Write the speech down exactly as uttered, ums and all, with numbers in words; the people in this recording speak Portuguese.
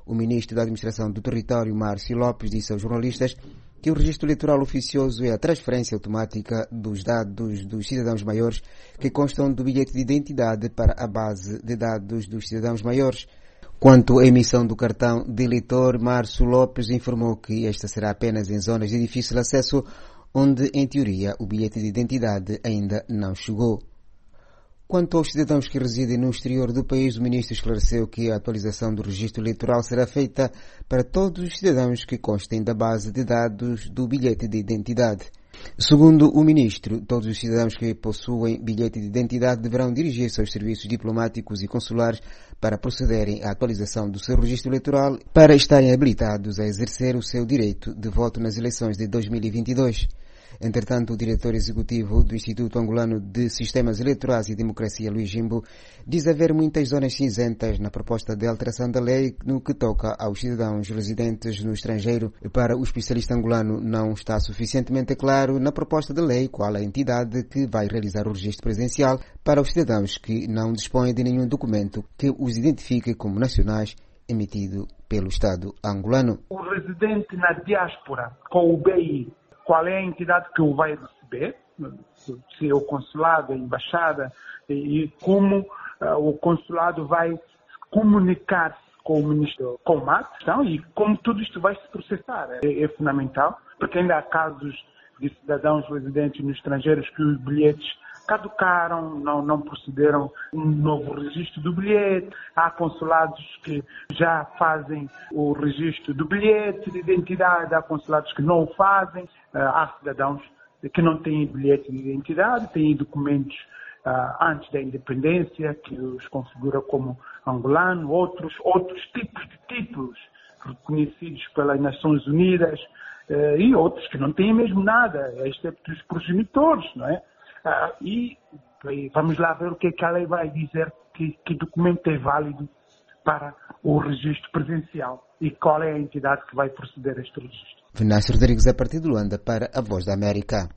O ministro da Administração do Território, Márcio Lopes, disse aos jornalistas que o registro eleitoral oficioso é a transferência automática dos dados dos cidadãos maiores que constam do bilhete de identidade para a base de dados dos cidadãos maiores. Quanto à emissão do cartão de eleitor, Márcio Lopes informou que esta será apenas em zonas de difícil acesso, onde, em teoria, o bilhete de identidade ainda não chegou. Quanto aos cidadãos que residem no exterior do país, o ministro esclareceu que a atualização do registro eleitoral será feita para todos os cidadãos que constem da base de dados do bilhete de identidade. Segundo o ministro, todos os cidadãos que possuem bilhete de identidade deverão dirigir-se aos serviços diplomáticos e consulares para procederem à atualização do seu registro eleitoral para estarem habilitados a exercer o seu direito de voto nas eleições de dois mil e vinte e dois. Entretanto, o diretor executivo do Instituto Angolano de Sistemas Eleitorais e Democracia, Luís Jimbo, diz haver muitas zonas cinzentas na proposta de alteração da lei no que toca aos cidadãos residentes no estrangeiro. Para o especialista angolano, não está suficientemente claro na proposta de lei qual a entidade que vai realizar o registro presencial para os cidadãos que não dispõem de nenhum documento que os identifique como nacionais emitido pelo Estado angolano. O residente na diáspora com o B I, qual é a entidade que o vai receber, se é o consulado, a embaixada, e como uh, o consulado vai comunicar com o ministro, com o M A T, então, e como tudo isto vai se processar. É, é fundamental, porque ainda há casos de cidadãos residentes nos estrangeiros que os bilhetes caducaram, não, não procederam um novo registro do bilhete. Há consulados que já fazem o registro do bilhete de identidade, há consulados que não o fazem. Há cidadãos que não têm bilhete de identidade, têm documentos uh, antes da independência, que os configura como angolano, outros, outros tipos de títulos reconhecidos pelas Nações Unidas, uh, e outros que não têm mesmo nada, exceto os progenitores, não é? Uh, e, e vamos lá ver o que é que a lei vai dizer, que, que documento é válido para o registro presencial e qual é a entidade que vai proceder a este registro. Venâncio Rodrigues, a partir de Luanda, para a Voz da América.